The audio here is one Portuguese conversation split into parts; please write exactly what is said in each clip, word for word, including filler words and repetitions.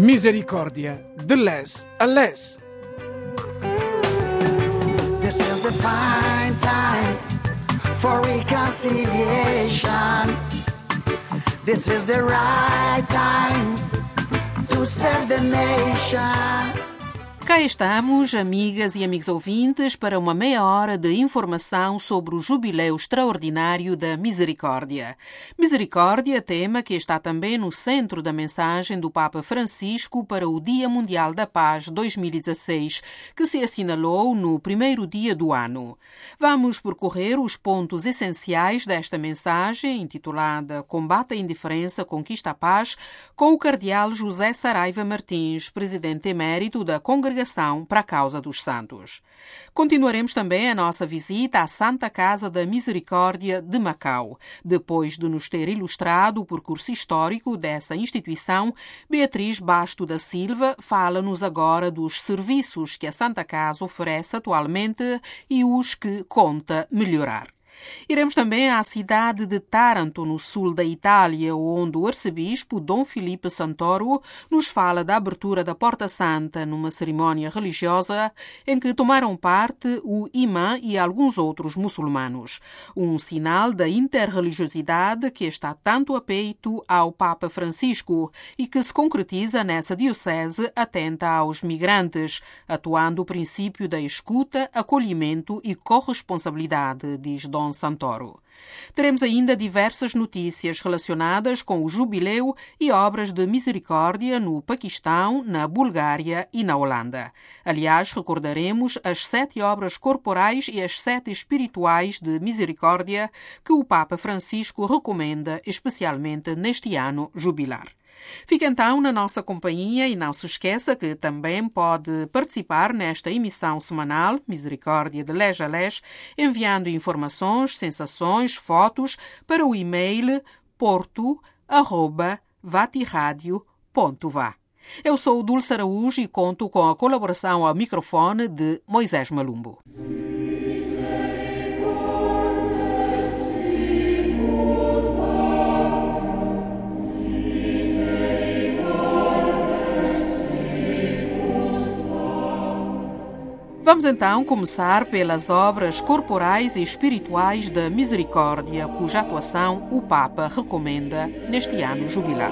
Misericórdia, de les a les. This is the fine time for reconciliation. This is the right time to save the nation. Cá estamos, amigas e amigos ouvintes, para uma meia hora de informação sobre o Jubileu Extraordinário da Misericórdia. Misericórdia, tema que está também no centro da mensagem do Papa Francisco para o Dia Mundial da Paz dois mil e dezasseis, que se assinalou no primeiro dia do ano. Vamos percorrer os pontos essenciais desta mensagem, intitulada Combate à Indiferença, Conquista a Paz, com o cardeal José Saraiva Martins, presidente emérito da Congregação para a Causa dos Santos. Continuaremos também a nossa visita à Santa Casa da Misericórdia de Macau. Depois de nos ter ilustrado o percurso histórico dessa instituição, Beatriz Basto da Silva fala-nos agora dos serviços que a Santa Casa oferece atualmente e os que conta melhorar. Iremos também à cidade de Taranto, no sul da Itália, onde o arcebispo Dom Filipe Santoro nos fala da abertura da Porta Santa numa cerimónia religiosa em que tomaram parte o imã e alguns outros muçulmanos. Um sinal da interreligiosidade que está tanto a peito ao Papa Francisco e que se concretiza nessa diocese atenta aos migrantes, atuando o princípio da escuta, acolhimento e corresponsabilidade, diz Dom Santoro. Teremos ainda diversas notícias relacionadas com o jubileu e obras de misericórdia no Paquistão, na Bulgária e na Holanda. Aliás, recordaremos as sete obras corporais e as sete espirituais de misericórdia que o Papa Francisco recomenda especialmente neste ano jubilar. Fica então na nossa companhia e não se esqueça que também pode participar nesta emissão semanal Misericórdia de Les a Les, enviando informações, sensações, fotos para o e-mail porto arroba vatiradio ponto va. Eu sou Dulce Araújo e conto com a colaboração ao microfone de Moisés Malumbo. Vamos então começar pelas obras corporais e espirituais da Misericórdia, cuja atuação o Papa recomenda neste ano jubilar.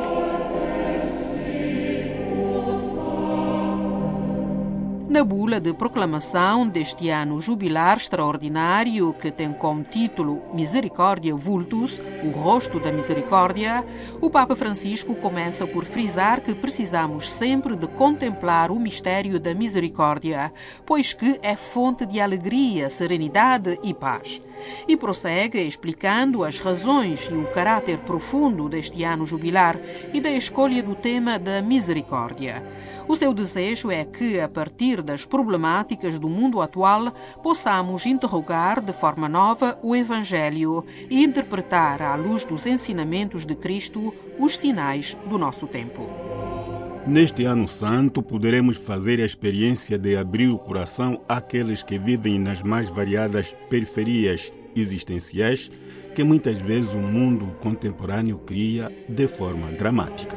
Na bula de proclamação deste ano jubilar extraordinário, que tem como título Misericórdia Vultus, o rosto da misericórdia, o Papa Francisco começa por frisar que precisamos sempre de contemplar o mistério da misericórdia, pois que é fonte de alegria, serenidade e paz. E prossegue explicando as razões e o caráter profundo deste ano jubilar e da escolha do tema da misericórdia. O seu desejo é que, a partir das problemáticas do mundo atual, possamos interrogar de forma nova o Evangelho e interpretar, à luz dos ensinamentos de Cristo, os sinais do nosso tempo. Neste ano santo, poderemos fazer a experiência de abrir o coração àqueles que vivem nas mais variadas periferias existenciais que muitas vezes o mundo contemporâneo cria de forma dramática.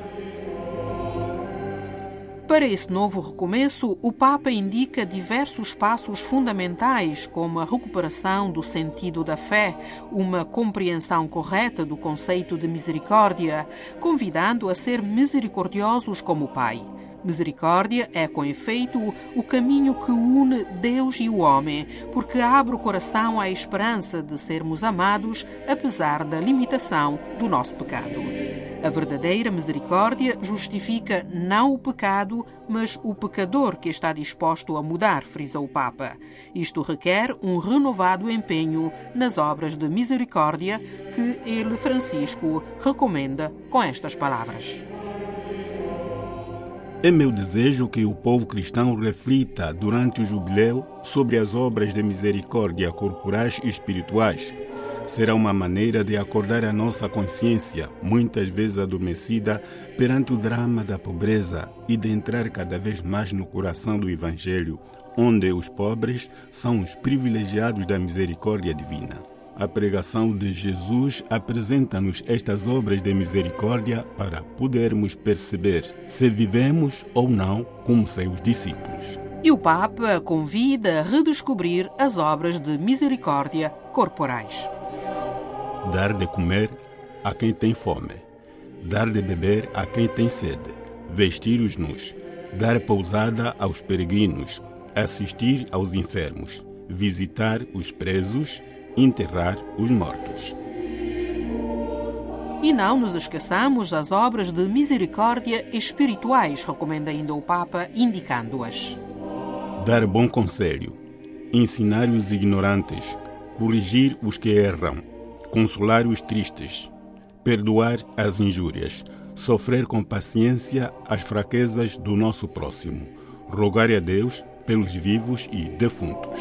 Para esse novo recomeço, o Papa indica diversos passos fundamentais, como a recuperação do sentido da fé, uma compreensão correta do conceito de misericórdia, convidando a ser misericordiosos como o Pai. Misericórdia é, com efeito, o caminho que une Deus e o homem, porque abre o coração à esperança de sermos amados, apesar da limitação do nosso pecado. A verdadeira misericórdia justifica não o pecado, mas o pecador que está disposto a mudar, frisa o Papa. Isto requer um renovado empenho nas obras de misericórdia que ele, Francisco, recomenda com estas palavras. É meu desejo que o povo cristão reflita durante o jubileu sobre as obras de misericórdia corporais e espirituais. Será uma maneira de acordar a nossa consciência, muitas vezes adormecida perante o drama da pobreza, e de entrar cada vez mais no coração do Evangelho, onde os pobres são os privilegiados da misericórdia divina. A pregação de Jesus apresenta-nos estas obras de misericórdia para podermos perceber se vivemos ou não como seus discípulos. E o Papa convida a redescobrir as obras de misericórdia corporais. Dar de comer a quem tem fome, dar de beber a quem tem sede, vestir os nus, dar pousada aos peregrinos, assistir aos enfermos, visitar os presos, enterrar os mortos. E não nos esqueçamos das obras de misericórdia espirituais, recomenda ainda o Papa, indicando-as. Dar bom conselho, ensinar os ignorantes, corrigir os que erram, consolar os tristes, perdoar as injúrias, sofrer com paciência as fraquezas do nosso próximo, rogar a Deus pelos vivos e defuntos.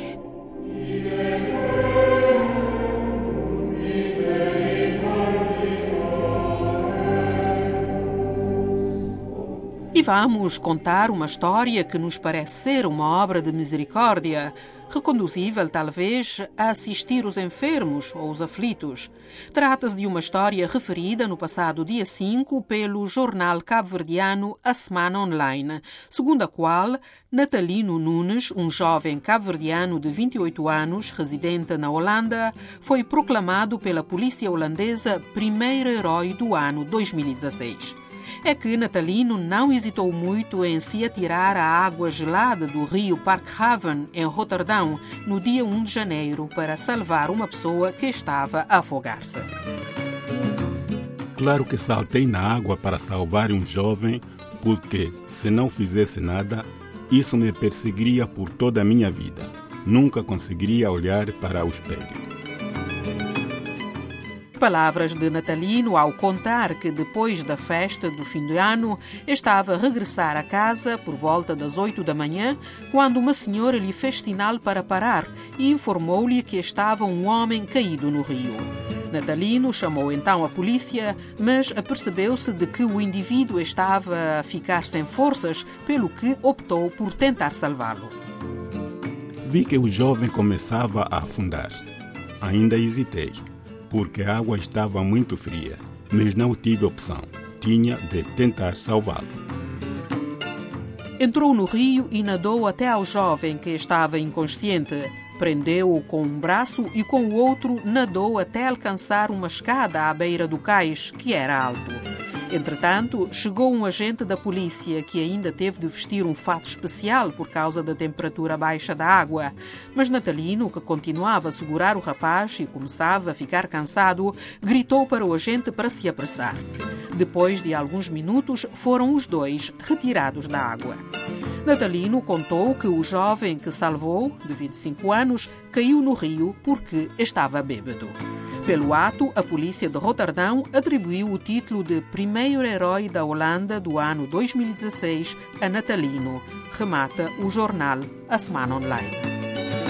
E vamos contar uma história que nos parece ser uma obra de misericórdia, reconduzível talvez a assistir os enfermos ou os aflitos. Trata-se de uma história referida no passado dia cinco pelo jornal cabo-verdiano A Semana Online, segundo a qual Natalino Nunes, um jovem cabo-verdiano de vinte e oito anos, residente na Holanda, foi proclamado pela polícia holandesa primeiro herói do ano dois mil e dezasseis. É que Natalino não hesitou muito em se atirar à água gelada do rio Parkhaven, em Roterdão, no dia primeiro de janeiro, para salvar uma pessoa que estava a afogar-se. Claro que saltei na água para salvar um jovem, porque, se não fizesse nada, isso me perseguiria por toda a minha vida. Nunca conseguiria olhar para o espelho. Palavras de Natalino ao contar que depois da festa do fim de ano estava a regressar a casa por volta das oito da manhã, quando uma senhora lhe fez sinal para parar e informou-lhe que estava um homem caído no rio. Natalino chamou então a polícia, mas apercebeu-se de que o indivíduo estava a ficar sem forças, pelo que optou por tentar salvá-lo. Vi que o jovem começava a afundar. Ainda hesitei, porque a água estava muito fria, mas não tive opção. Tinha de tentar salvá-lo. Entrou no rio e nadou até ao jovem que estava inconsciente. Prendeu-o com um braço e com o outro nadou até alcançar uma escada à beira do cais, que era alto. Entretanto, chegou um agente da polícia que ainda teve de vestir um fato especial por causa da temperatura baixa da água. Mas Natalino, que continuava a segurar o rapaz e começava a ficar cansado, gritou para o agente para se apressar. Depois de alguns minutos, foram os dois retirados da água. Natalino contou que o jovem que salvou, de vinte e cinco anos, caiu no rio porque estava bêbado. Pelo ato, a polícia de Roterdão atribuiu o título de primeiro herói da Holanda do ano dois mil e dezasseis a Natalino, remata o jornal A Semana Online.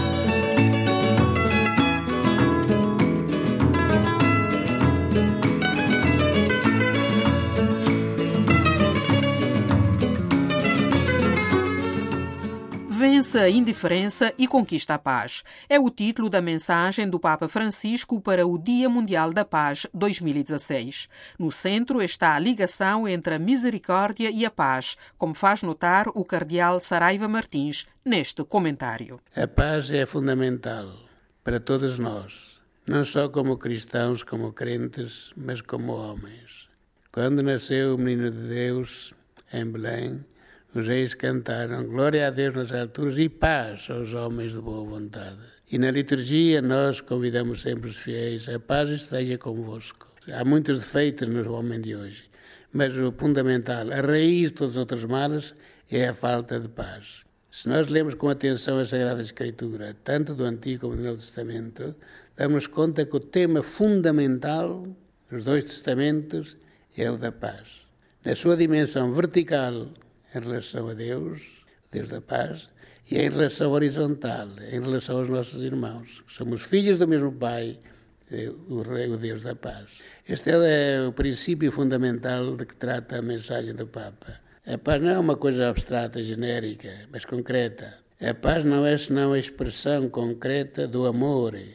Vence a indiferença e conquista a paz. É o título da mensagem do Papa Francisco para o Dia Mundial da Paz dois mil e dezasseis. No centro está a ligação entre a misericórdia e a paz, como faz notar o cardeal Saraiva Martins neste comentário. A paz é fundamental para todos nós, não só como cristãos, como crentes, mas como homens. Quando nasceu o menino de Deus em Belém, os reis cantaram glória a Deus nas alturas e paz aos homens de boa vontade. E na liturgia nós convidamos sempre os fiéis, a paz esteja convosco. Há muitos defeitos no homem de hoje, mas o fundamental, a raiz de todos os outros males é a falta de paz. Se nós lemos com atenção a Sagrada Escritura, tanto do Antigo como do Novo Testamento, damos conta que o tema fundamental dos dois testamentos é o da paz. Na sua dimensão vertical, em relação a Deus, Deus da paz, e em relação horizontal, em relação aos nossos irmãos. Somos filhos do mesmo Pai, o Rei, o Deus da paz. Este é o princípio fundamental de que trata a mensagem do Papa. A paz não é uma coisa abstrata, genérica, mas concreta. A paz não é senão a expressão concreta do amor,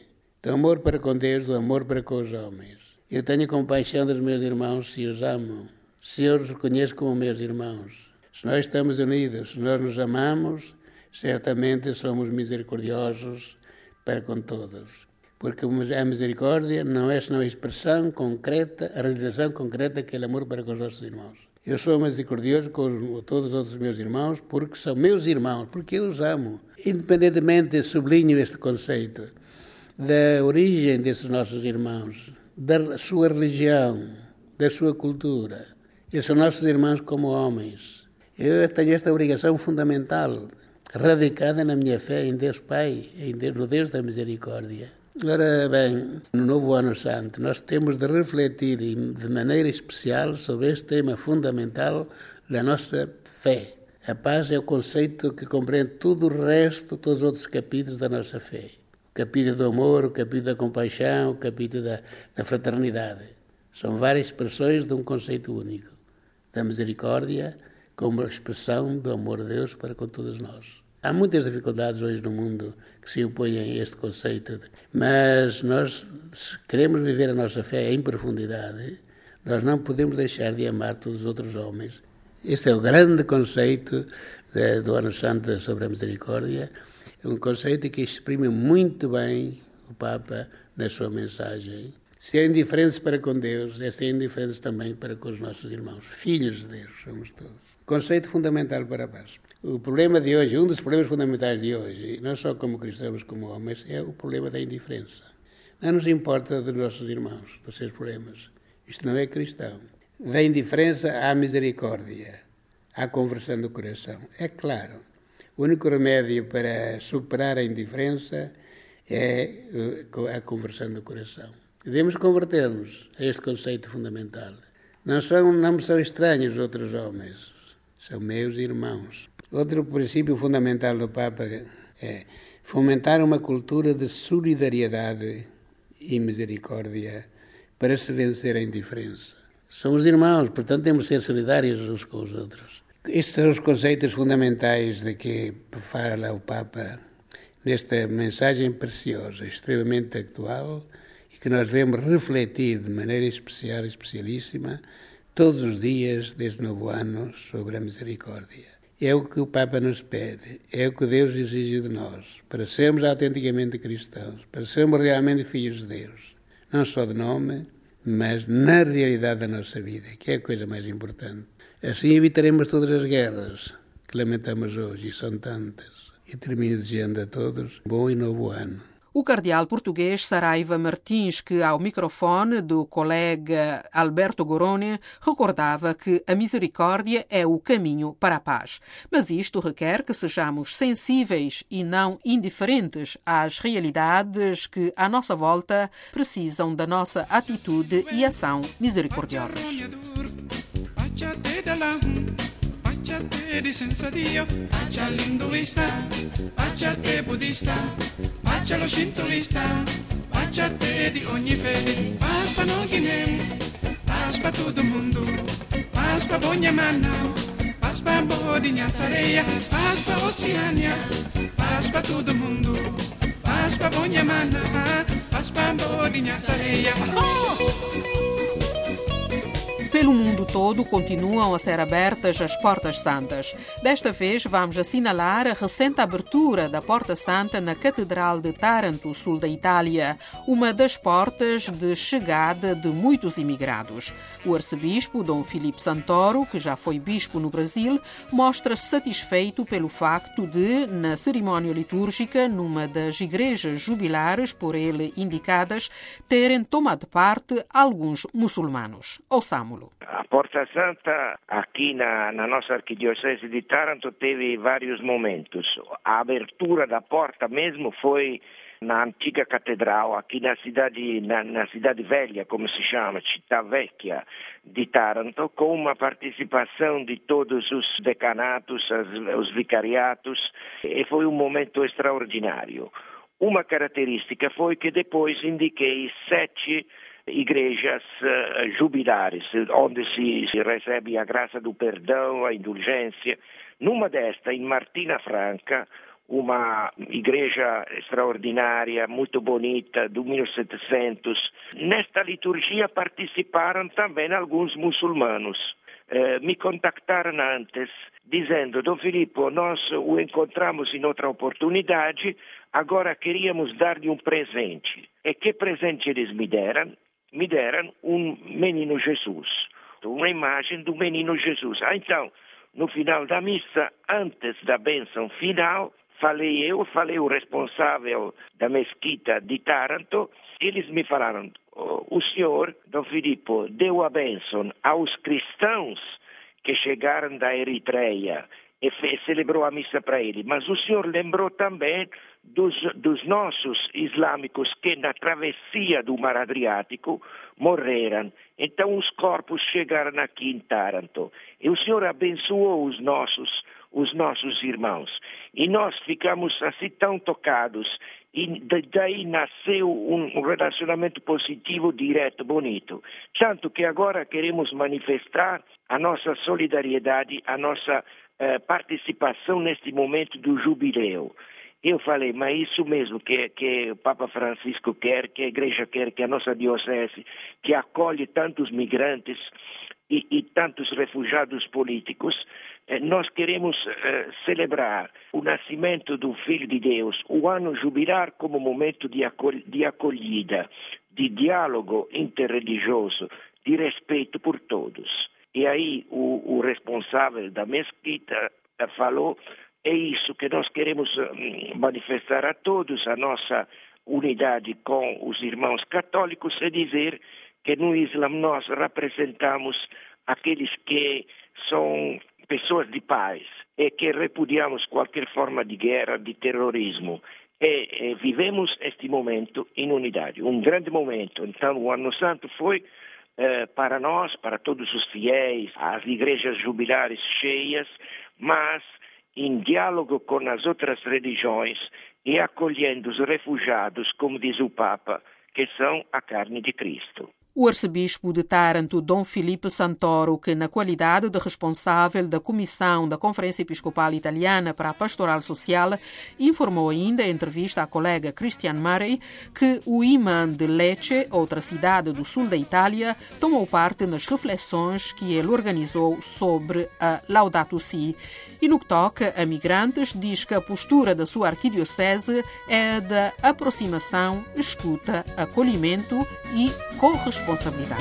do amor para com Deus, do amor para com os homens. Eu tenho compaixão dos meus irmãos se os amo, se eu os reconheço como meus irmãos. Se nós estamos unidos, se nós nos amamos, certamente somos misericordiosos para com todos. Porque a misericórdia não é senão a expressão concreta, a realização concreta daquele amor para com os nossos irmãos. Eu sou misericordioso com todos os outros meus irmãos porque são meus irmãos, porque eu os amo. Independentemente, sublinho este conceito, da origem desses nossos irmãos, da sua religião, da sua cultura. Eles são nossos irmãos como homens. Eu tenho esta obrigação fundamental, radicada na minha fé em Deus Pai, em Deus, no Deus da misericórdia. Ora bem, no novo Ano Santo, nós temos de refletir de maneira especial sobre este tema fundamental da nossa fé. A paz é o conceito que compreende todo o resto, todos os outros capítulos da nossa fé. O capítulo do amor, o capítulo da compaixão, o capítulo da, da fraternidade. São várias expressões de um conceito único. Da misericórdia como expressão do amor de Deus para com todos nós. Há muitas dificuldades hoje no mundo que se opõem a este conceito, mas nós, se queremos viver a nossa fé em profundidade, nós não podemos deixar de amar todos os outros homens. Este é o grande conceito de, do Ano Santo sobre a misericórdia, é um conceito que exprime muito bem o Papa na sua mensagem. Ser indiferentes para com Deus é ser indiferentes também para com os nossos irmãos, filhos de Deus, somos todos. Conceito fundamental para a paz. O problema de hoje, um dos problemas fundamentais de hoje, não só como cristãos como homens, é o problema da indiferença. Não nos importa dos nossos irmãos, dos seus problemas. Isto não é cristão. Da indiferença à misericórdia, à conversão do coração. É claro, o único remédio para superar a indiferença é a conversão do coração. Devemos converter-nos a este conceito fundamental. Não, são, não me são estranhos os outros homens, são meus irmãos. Outro princípio fundamental do Papa é fomentar uma cultura de solidariedade e misericórdia para se vencer a indiferença. Somos irmãos, portanto temos de ser solidários uns com os outros. Estes são os conceitos fundamentais de que fala o Papa nesta mensagem preciosa, extremamente atual, e que nós devemos refletir de maneira especial, especialíssima, todos os dias, desde o novo ano, sobre a misericórdia. É o que o Papa nos pede, é o que Deus exige de nós, para sermos autenticamente cristãos, para sermos realmente filhos de Deus. Não só de nome, mas na realidade da nossa vida, que é a coisa mais importante. Assim evitaremos todas as guerras que lamentamos hoje, e são tantas. E termino desejando a todos um bom e novo ano. O cardeal português Saraiva Martins, que ao microfone do colega Alberto Gorone, recordava que a misericórdia é o caminho para a paz. Mas isto requer que sejamos sensíveis e não indiferentes às realidades que, à nossa volta, precisam da nossa atitude e ação misericordiosas. Di senza Dio, pace all'induista, pace a te buddista, pace allo shintoista, pace a te di ogni fede, paz pa no Guiné, paz pa todo mundo, paz pa Bonyamana, paz pa Bodinha Sareia, paz pa Oceania, paz pa todo mundo, paz pa Bonyamana, paz pa Bodinha Sareia. Oh! Pelo mundo todo continuam a ser abertas as Portas Santas. Desta vez vamos assinalar a recente abertura da Porta Santa na Catedral de Taranto, sul da Itália, uma das portas de chegada de muitos imigrados. O arcebispo Dom Filipe Santoro, que já foi bispo no Brasil, mostra-se satisfeito pelo facto de, na cerimónia litúrgica, numa das igrejas jubilares por ele indicadas, terem tomado parte alguns muçulmanos. Ouçamo-lo. A Porta Santa aqui na, na nossa arquidiocese de Taranto teve vários momentos. A abertura da porta mesmo foi na antiga catedral, aqui na cidade, na, na cidade velha, como se chama, Città Vecchia de Taranto, com uma participação de todos os decanatos, as, os vicariatos, e foi um momento extraordinário. Uma característica foi que depois indiquei sete igrejas uh, jubilares, onde se, se recebe a graça do perdão, a indulgência. Numa desta, em Martina Franca, uma igreja extraordinária, muito bonita, do mil e setecentos. Nesta liturgia participaram também alguns muçulmanos. Eh, me contactaram antes, dizendo: Dom Filippo, nós o encontramos em outra oportunidade, agora queríamos dar-lhe um presente. E que presente eles me deram? Me deram um menino Jesus, uma imagem do menino Jesus. Ah, então, no final da missa, antes da bênção final, falei eu, falei o responsável da mesquita de Taranto, eles me falaram: o senhor, Dom Filippo, deu a bênção aos cristãos que chegaram da Eritreia e fe- celebrou a missa para eles, mas o senhor lembrou também dos, dos nossos islâmicos que na travessia do Mar Adriático morreram. Então os corpos chegaram aqui em Taranto e o senhor abençoou os nossos os nossos irmãos. E nós ficamos assim tão tocados. E daí nasceu um relacionamento positivo, direto, bonito. Tanto que agora queremos manifestar a nossa solidariedade, a nossa eh, participação neste momento do jubileu. Eu falei, mas isso mesmo que, que o Papa Francisco quer, que a Igreja quer, que a nossa diocese, que acolhe tantos migrantes e, e tantos refugiados políticos, eh, nós queremos eh, celebrar o nascimento do Filho de Deus, o ano jubilar como momento de, acol- de acolhida, de diálogo interreligioso, de respeito por todos. E aí o, o responsável da mesquita eh, falou: é isso que nós queremos um, manifestar a todos, a nossa unidade com os irmãos católicos, e dizer que no Islã nós representamos aqueles que são pessoas de paz e que repudiamos qualquer forma de guerra, de terrorismo. E, e vivemos este momento em unidade, um grande momento. Então o Ano Santo foi eh, para nós, para todos os fiéis, as igrejas jubilares cheias, mas em diálogo com as outras religiões e acolhendo os refugiados, como diz o Papa, que são a carne de Cristo. O arcebispo de Taranto, Dom Filipe Santoro, que na qualidade de responsável da Comissão da Conferência Episcopal Italiana para a Pastoral Social, informou ainda em entrevista à colega Christian Murray que o imã de Lecce, outra cidade do sul da Itália, tomou parte nas reflexões que ele organizou sobre a Laudato Si. E no que toca a migrantes, diz que a postura da sua arquidiocese é de aproximação, escuta, acolhimento e corresponsabilidade.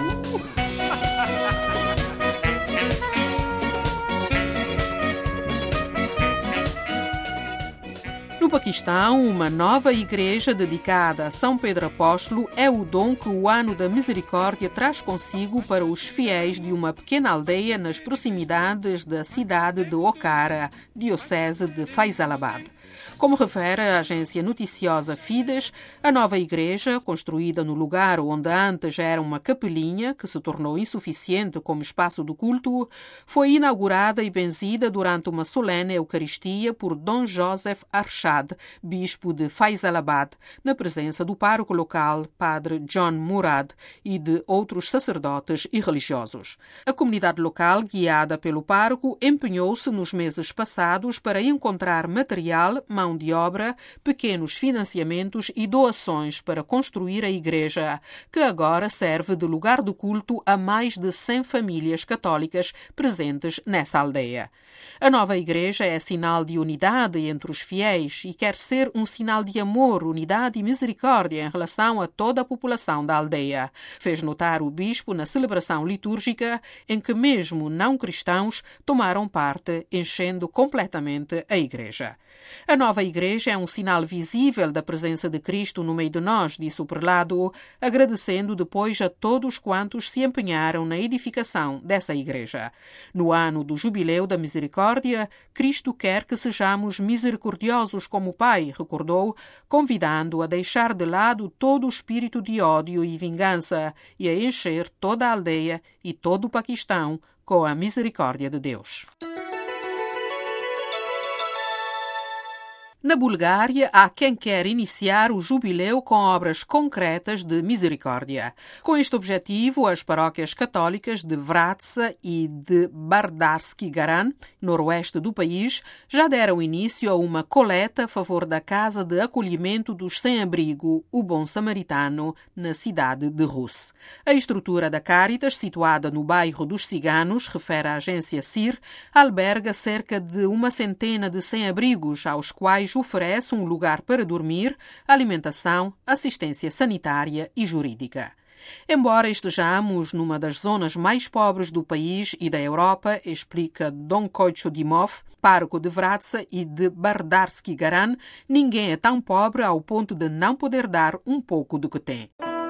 No Paquistão, uma nova igreja dedicada a São Pedro Apóstolo é o dom que o Ano da Misericórdia traz consigo para os fiéis de uma pequena aldeia nas proximidades da cidade de Okara, diocese de Faisalabad. Como refere a agência noticiosa Fides, a nova igreja, construída no lugar onde antes era uma capelinha, que se tornou insuficiente como espaço de culto, foi inaugurada e benzida durante uma solene Eucaristia por Dom Joseph Arshad, bispo de Faisalabad, na presença do pároco local, Padre John Murad, e de outros sacerdotes e religiosos. A comunidade local, guiada pelo pároco, empenhou-se nos meses passados para encontrar material, mão de obra, pequenos financiamentos e doações para construir a igreja, que agora serve de lugar de culto a mais de cem famílias católicas presentes nessa aldeia. A nova igreja é sinal de unidade entre os fiéis e quer ser um sinal de amor, unidade e misericórdia em relação a toda a população da aldeia, fez notar o bispo na celebração litúrgica em que mesmo não cristãos tomaram parte, enchendo completamente a igreja. A nova igreja é um sinal visível da presença de Cristo no meio de nós, disse o prelado, agradecendo depois a todos quantos se empenharam na edificação dessa igreja. No ano do Jubileu da Misericórdia, Cristo quer que sejamos misericordiosos como o Pai, recordou, convidando a deixar de lado todo o espírito de ódio e vingança e a encher toda a aldeia e todo o Paquistão com a misericórdia de Deus. Na Bulgária, há quem quer iniciar o jubileu com obras concretas de misericórdia. Com este objetivo, as paróquias católicas de Vratsa e de Bardarski Garan, noroeste do país, já deram início a uma coleta a favor da Casa de Acolhimento dos Sem-Abrigo, o Bom Samaritano, na cidade de Rus. A estrutura da Caritas, situada no bairro dos Ciganos, refere a agência S I R, alberga cerca de uma centena de sem-abrigos, aos quais oferece um lugar para dormir, alimentação, assistência sanitária e jurídica. Embora estejamos numa das zonas mais pobres do país e da Europa, explica Dom Koicho Dimov, pároco de Vratsa e de Bardarski Garan, ninguém é tão pobre ao ponto de não poder dar um pouco do que tem.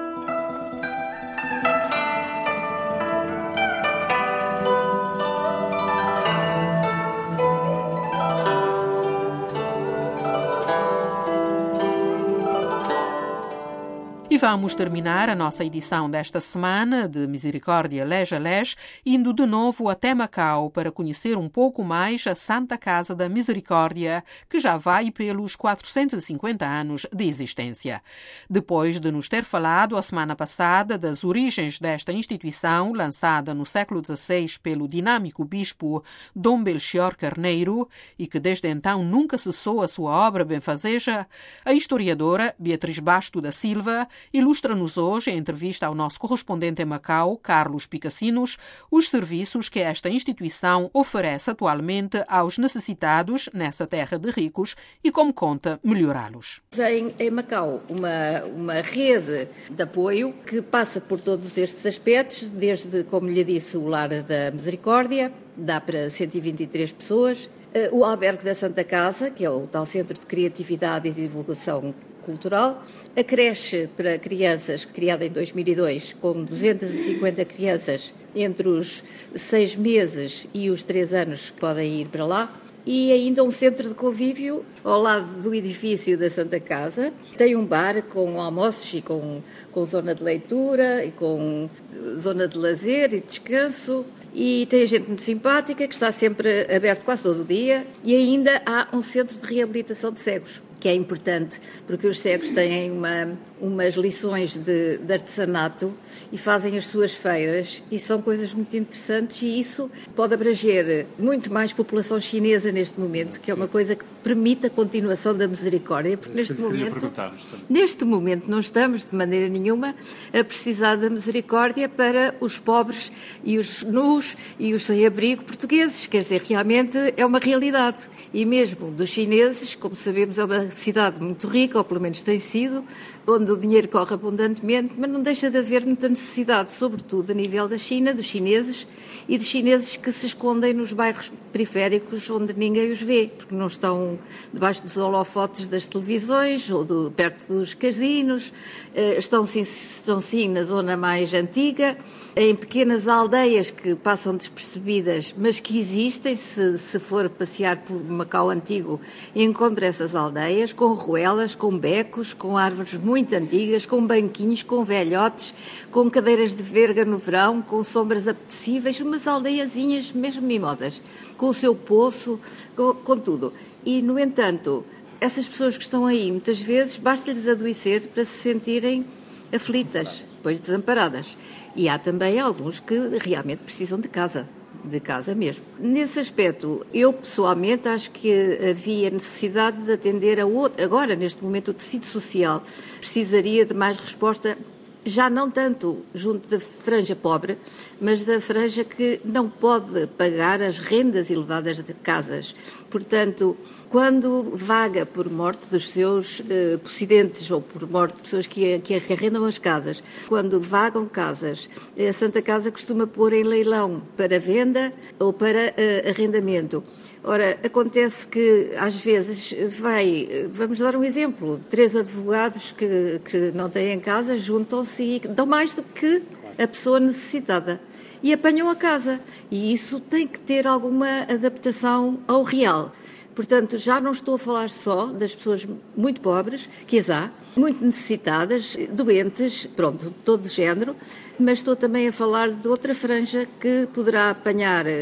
E vamos terminar a nossa edição desta semana de Misericórdia Lege a Lege, indo de novo até Macau para conhecer um pouco mais a Santa Casa da Misericórdia, que já vai pelos quatrocentos e cinquenta anos de existência. Depois de nos ter falado a semana passada das origens desta instituição, lançada no século dezasseis pelo dinâmico bispo Dom Belchior Carneiro, e que desde então nunca cessou a sua obra benfazeja, a historiadora Beatriz Basto da Silva ilustra-nos hoje, em entrevista ao nosso correspondente em Macau, Carlos Picassinos, os serviços que esta instituição oferece atualmente aos necessitados nessa terra de ricos e como conta melhorá-los. Em, em Macau, uma, uma rede de apoio que passa por todos estes aspectos, desde, como lhe disse, o Lar da Misericórdia, dá para cento e vinte e três pessoas, o Albergue da Santa Casa, que é o tal Centro de Criatividade e Divulgação Cultural, a creche para crianças, criada em dois mil e dois, com duzentas e cinquenta crianças entre os seis meses e os três anos que podem ir para lá, e ainda um centro de convívio ao lado do edifício da Santa Casa. Tem um bar com almoços e com, com zona de leitura e com zona de lazer e descanso. E tem gente muito simpática que está sempre aberto quase todo o dia. E ainda há um centro de reabilitação de cegos, que é importante, porque os cegos têm uma, umas lições de, de artesanato e fazem as suas feiras, e são coisas muito interessantes, e isso pode abranger muito mais população chinesa neste momento, que é uma coisa que permite a continuação da misericórdia, porque neste momento, neste momento não estamos de maneira nenhuma a precisar da misericórdia para os pobres e os nus e os sem-abrigo portugueses, quer dizer, realmente é uma realidade, e mesmo dos chineses, como sabemos, é uma cidade muito rica, ou pelo menos tem sido, onde o dinheiro corre abundantemente, mas não deixa de haver muita necessidade, sobretudo a nível da China, dos chineses, e de chineses que se escondem nos bairros periféricos onde ninguém os vê, porque não estão debaixo dos holofotes das televisões ou do, perto dos casinos, estão sim, estão sim na zona mais antiga, em pequenas aldeias que passam despercebidas, mas que existem. Se, se for passear por Macau Antigo, encontra essas aldeias com ruelas, com becos, com árvores muito antigas, com banquinhos, com velhotes, com cadeiras de verga no verão, com sombras apetecíveis, umas aldeiazinhas mesmo mimosas, com o seu poço, com, com tudo. E, no entanto, essas pessoas que estão aí, muitas vezes, basta-lhes adoecer para se sentirem aflitas, depois desamparadas. E há também alguns que realmente precisam de casa, de casa mesmo. Nesse aspecto, eu pessoalmente acho que havia necessidade de atender a outro. Agora, neste momento, o tecido social precisaria de mais resposta, já não tanto junto da franja pobre, mas da franja que não pode pagar as rendas elevadas de casas. Portanto, quando vaga por morte dos seus eh, possidentes ou por morte de pessoas que, que arrendam as casas, quando vagam casas, a Santa Casa costuma pôr em leilão para venda ou para eh, arrendamento. Ora, acontece que às vezes vai, vamos dar um exemplo, três advogados que, que não têm casa juntam-se e dão mais do que a pessoa necessitada e apanham a casa. E isso tem que ter alguma adaptação ao real. Portanto, já não estou a falar só das pessoas muito pobres, que as há, muito necessitadas, doentes, pronto, todo género, mas estou também a falar de outra franja que poderá apanhar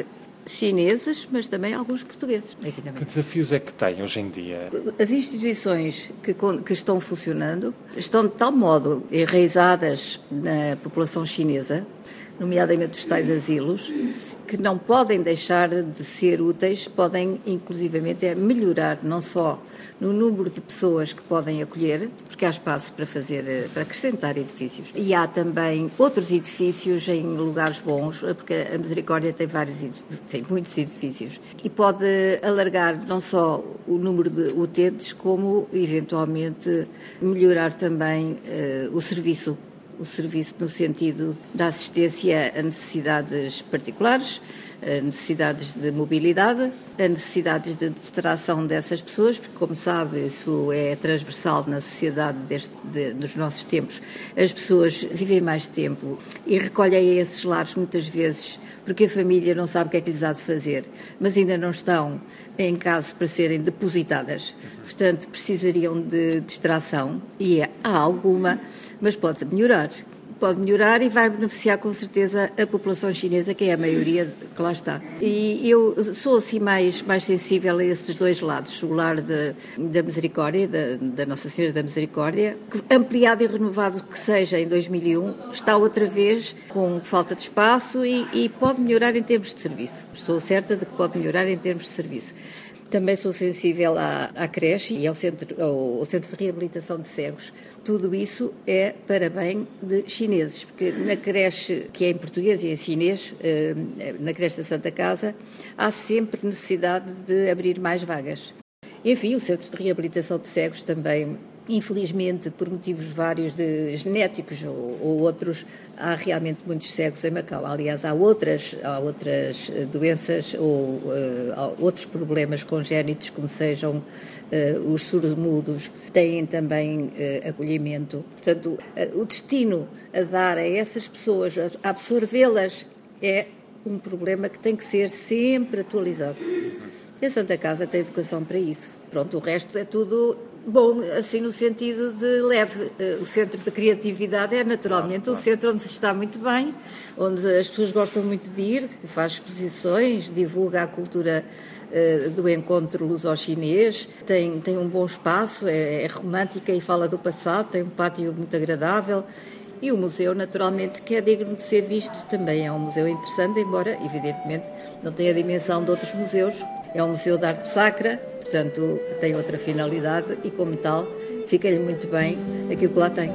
chineses, mas também alguns portugueses. Aqui também. Que desafios é que tem hoje em dia? As instituições que, que estão funcionando estão de tal modo enraizadas na população chinesa, nomeadamente os tais asilos, que não podem deixar de ser úteis, podem inclusivamente é melhorar não só no número de pessoas que podem acolher, porque há espaço para fazer, para acrescentar edifícios. E há também outros edifícios em lugares bons, porque a Misericórdia tem vários, tem muitos edifícios, e pode alargar não só o número de utentes, como eventualmente melhorar também uh, o serviço. O serviço no sentido da assistência a necessidades particulares, a necessidades de mobilidade, a necessidades de distração dessas pessoas, porque, como sabe, isso é transversal na sociedade deste, de, dos nossos tempos. As pessoas vivem mais tempo e recolhem a esses lares muitas vezes porque a família não sabe o que é que lhes há de fazer, mas ainda não estão em caso para serem depositadas. Portanto, precisariam de distração, e há alguma, mas pode melhorar. Pode melhorar e vai beneficiar com certeza a população chinesa, que é a maioria que lá está. E eu sou assim mais, mais sensível a esses dois lados, o lar de, da Misericórdia, da, da Nossa Senhora da Misericórdia, que, ampliado e renovado que seja em dois mil e um, está outra vez com falta de espaço e, e pode melhorar em termos de serviço. Estou certa de que pode melhorar em termos de serviço. Também sou sensível à, à creche e ao centro, ao, ao centro de reabilitação de cegos. Tudo isso é para bem de chineses, porque na creche, que é em português e em chinês, na creche da Santa Casa, há sempre necessidade de abrir mais vagas. Enfim, o centro de reabilitação de cegos também, infelizmente, por motivos vários de genéticos ou, ou outros, há realmente muitos cegos em Macau. Aliás, há outras, há outras doenças ou uh, há outros problemas congénitos, como sejam uh, os surdos-mudos, têm também uh, acolhimento. Portanto, uh, o destino a dar a essas pessoas, a absorvê-las, é um problema que tem que ser sempre atualizado. E a Santa Casa tem vocação para isso. Pronto, o resto é tudo bom, assim no sentido de leve. O centro de criatividade é naturalmente um centro onde se está muito bem, onde as pessoas gostam muito de ir, faz exposições, divulga a cultura uh, do encontro luso-chinês, tem, tem um bom espaço, é, é romântica e fala do passado, tem um pátio muito agradável. E o museu, naturalmente, que é digno de ser visto, também é um museu interessante, embora, evidentemente, não tenha a dimensão de outros museus. É um museu de arte sacra, portanto, tem outra finalidade e, como tal, fica-lhe muito bem aquilo que lá tem.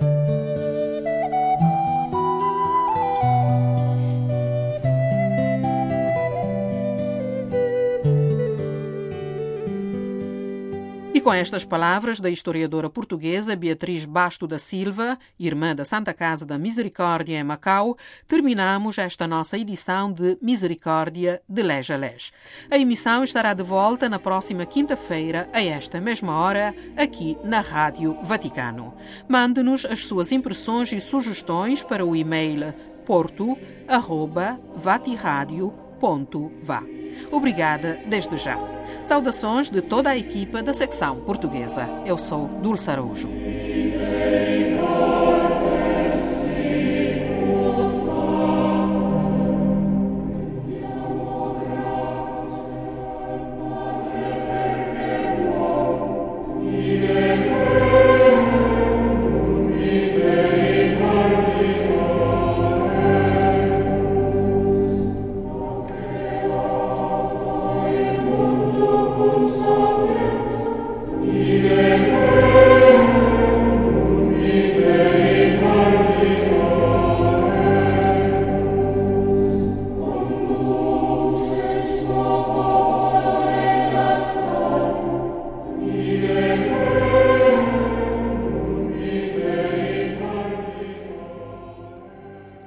E com estas palavras da historiadora portuguesa Beatriz Basto da Silva, irmã da Santa Casa da Misericórdia em Macau, terminamos esta nossa edição de Misericórdia de Lés a Lés. A emissão estará de volta na próxima quinta-feira, a esta mesma hora, aqui na Rádio Vaticano. Mande-nos as suas impressões e sugestões para o e-mail porto arroba vatiradio ponto va. Obrigada desde já. Saudações de toda a equipa da secção portuguesa. Eu sou Dulce Araújo.